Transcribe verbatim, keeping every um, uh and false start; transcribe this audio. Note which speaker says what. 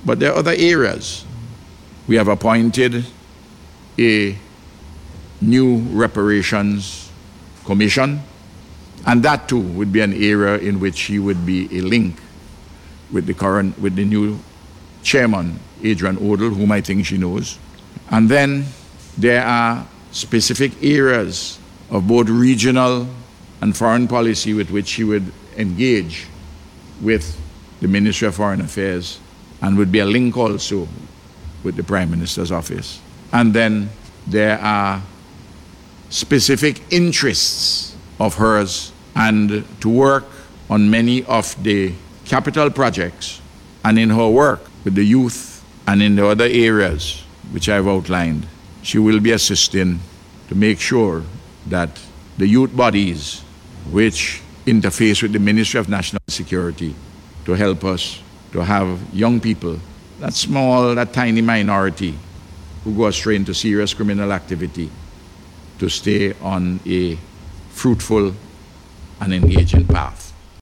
Speaker 1: But there are other areas. We have appointed a new reparations commission, and that too would be an area in which he would be a link with the current, with the new chairman, Adrian Odell, whom I think she knows. And then there are specific areas of both regional and foreign policy with which he would engage with the Ministry of Foreign Affairs, and would be a link also with the Prime Minister's office. And then there are specific interests of hers, and to work on many of the capital projects, and in her work with the youth and in the other areas which I've outlined, she will be assisting to make sure that the youth bodies which interface with the Ministry of National Security to help us to have young people, that small, that tiny minority who go astray into serious criminal activity, to stay on a fruitful and engaging path.